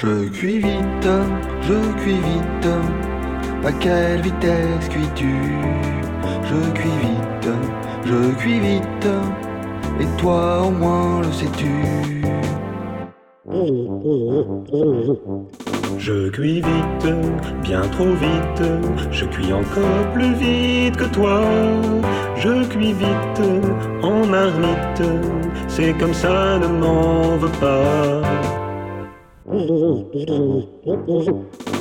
Je cuis vite, je cuis vite. À quelle vitesse cuis-tu? Je cuis vite, je cuis vite. Et toi au moins le sais-tu? Je cuis vite, bien trop vite. Je cuis encore plus vite que toi. Je cuis vite, en marmite. C'est comme ça, ne m'en veux pas.